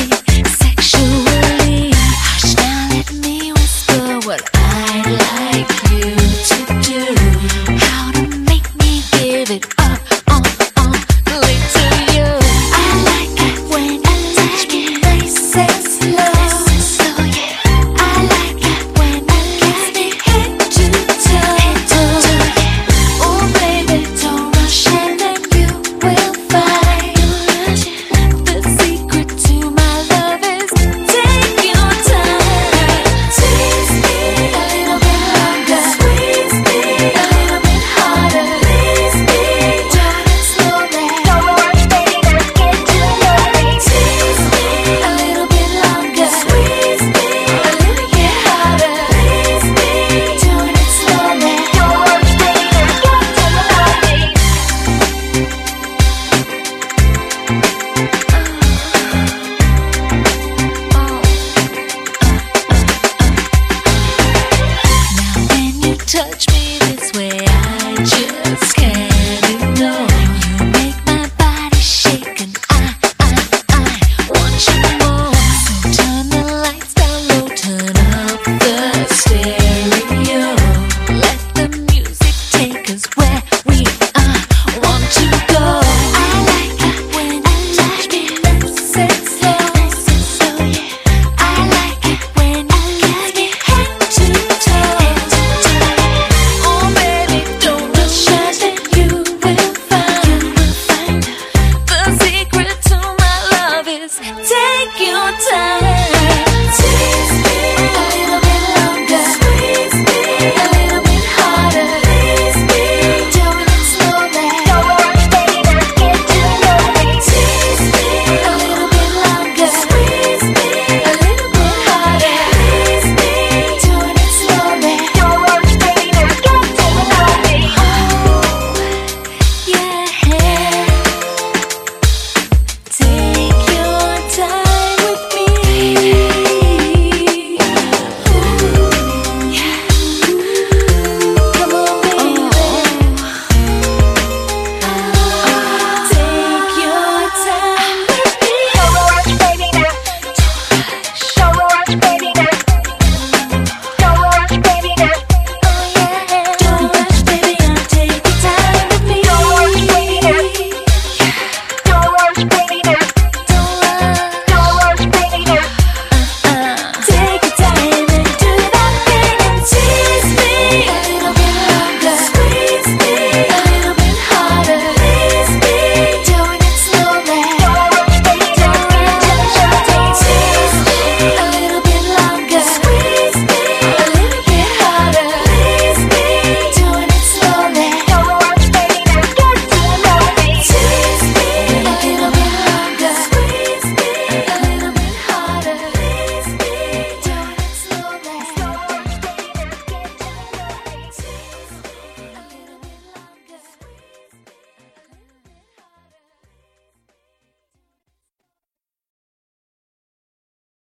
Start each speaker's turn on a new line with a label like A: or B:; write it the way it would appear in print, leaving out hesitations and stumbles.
A: sexually. Hush now, let me whisper what I'd like you to do. How to make me give it up, lead to you. I like it when you touch me nice and slow. I like it when you kiss me head to toe. Oh baby, don't rush and then you will find the secret to my love is take your time. Tease me a little bit longer, squeeze me a little bit harder, please me, do it slowly. Don't rush, baby, let's get to know me. Tease me a little bit longer, squeeze me a little bit harder, please me, do it slowly. Don't rush, baby, let's get to know me. Now when you touch me this way, I just can't ignore. You make my body shake and I want you more. So turn the lights down low, turn up the stereo. Let the music take us where we want to go. I like it when you touch me nice and slow. I like it when you kiss me head to toe. Oh baby, don't rush and then you will find the secret to my love is take your time.